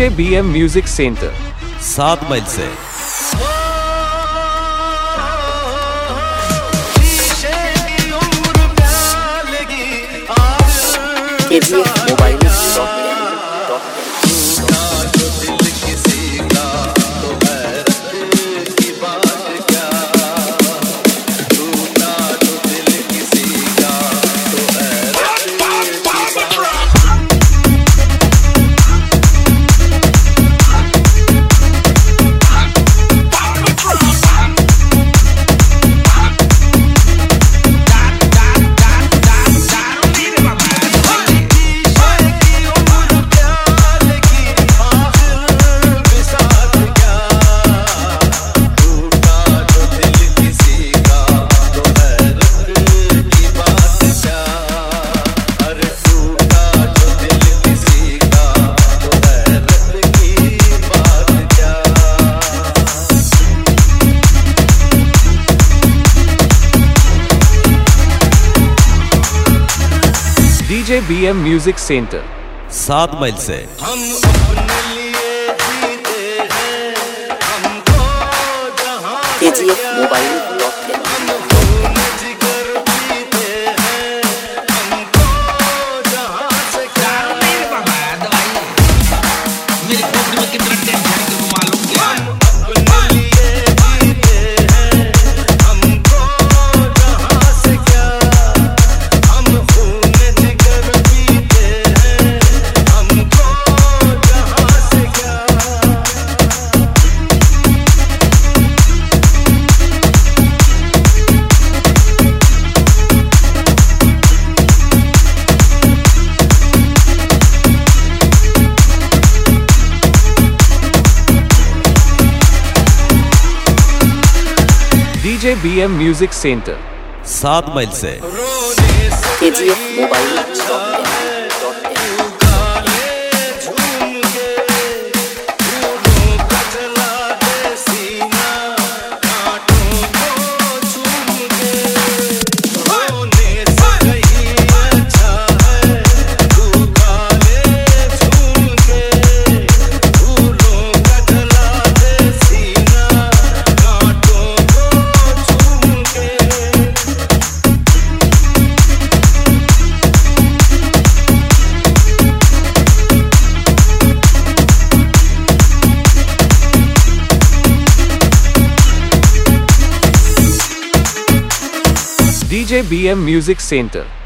DJ BM music centre 7 मील से। KGF mobile DJ BM music centre 7 मील से। हम अपने लिए जीते हैं, हमको जहां KGF mobile DJ BM music centre 7 मील से। KGF mobile DJ BM music centre